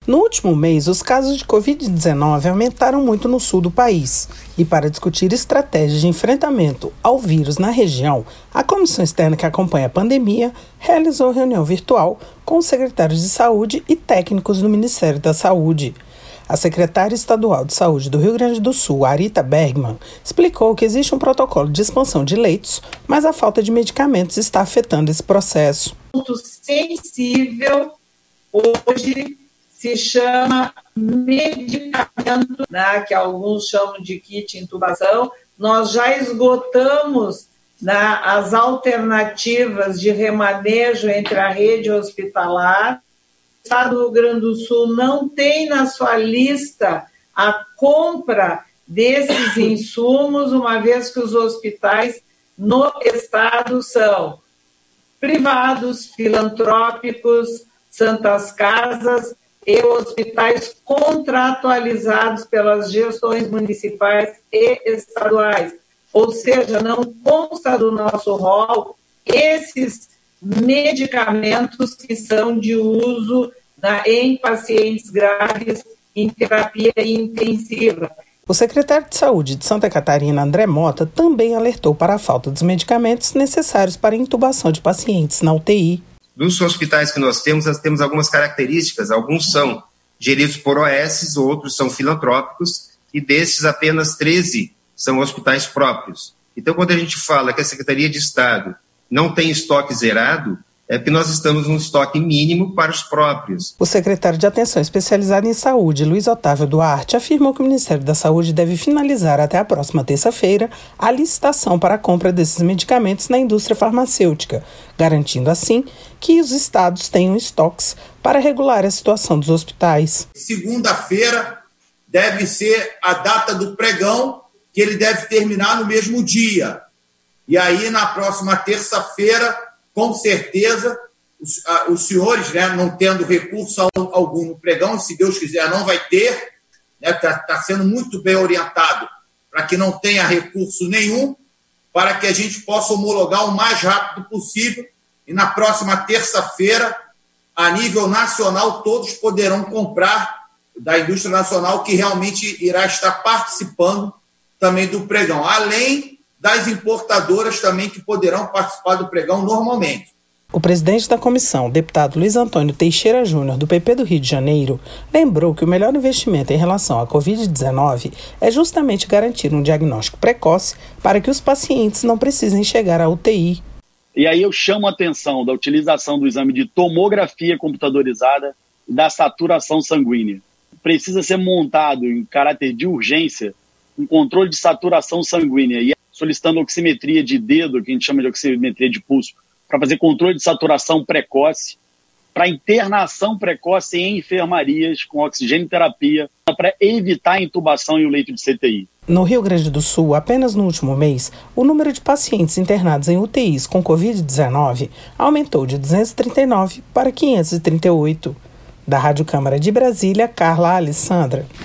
No último mês, os casos de Covid-19 aumentaram muito no sul do país. E para discutir estratégias de enfrentamento ao vírus na região, a comissão externa que acompanha a pandemia realizou reunião virtual com os secretários de saúde e técnicos do Ministério da Saúde. A secretária estadual de saúde do Rio Grande do Sul, Arita Bergman, explicou que existe um protocolo de expansão de leitos, mas a falta de medicamentos está afetando esse processo. Ponto sensível hoje se chama medicamento, né, que alguns chamam de kit intubação. Nós já esgotamos, né, as alternativas de remanejo entre a rede hospitalar. O Estado do Rio Grande do Sul não tem na sua lista a compra desses insumos, uma vez que os hospitais no Estado são privados, filantrópicos, santas casas e hospitais contratualizados pelas gestões municipais e estaduais. Ou seja, não consta do nosso rol esses medicamentos que são de uso em pacientes graves em terapia intensiva. O secretário de Saúde de Santa Catarina, André Mota, também alertou para a falta dos medicamentos necessários para a intubação de pacientes na UTI. Dos hospitais que nós temos algumas características. Alguns são geridos por OS, outros são filantrópicos, e desses apenas 13 são hospitais próprios. Então, quando a gente fala que a Secretaria de Estado não tem estoque zerado, é porque nós estamos num estoque mínimo para os próprios. O secretário de Atenção Especializada em Saúde, Luiz Otávio Duarte, afirmou que o Ministério da Saúde deve finalizar até a próxima terça-feira a licitação para a compra desses medicamentos na indústria farmacêutica, garantindo assim que os estados tenham estoques para regular a situação dos hospitais. Segunda-feira deve ser a data do pregão, que ele deve terminar no mesmo dia. E aí, na próxima terça-feira, com certeza, os senhores, né, não tendo recurso algum no pregão, se Deus quiser não vai ter, está sendo muito bem orientado para que não tenha recurso nenhum, para que a gente possa homologar o mais rápido possível, e na próxima terça-feira, a nível nacional, todos poderão comprar da indústria nacional, que realmente irá estar participando também do pregão, além das importadoras também que poderão participar do pregão normalmente. O presidente da comissão, deputado Luiz Antônio Teixeira Júnior, do PP do Rio de Janeiro, lembrou que o melhor investimento em relação à Covid-19 é justamente garantir um diagnóstico precoce para que os pacientes não precisem chegar à UTI. E aí eu chamo a atenção da utilização do exame de tomografia computadorizada e da saturação sanguínea. Precisa ser montado em caráter de urgência um controle de saturação sanguínea e solicitando oximetria de dedo, que a gente chama de oximetria de pulso, para fazer controle de saturação precoce, para internação precoce em enfermarias com oxigenoterapia, para evitar a intubação e o leito de CTI. No Rio Grande do Sul, apenas no último mês, o número de pacientes internados em UTIs com Covid-19 aumentou de 239 para 538. Da Rádio Câmara de Brasília, Carla Alessandra.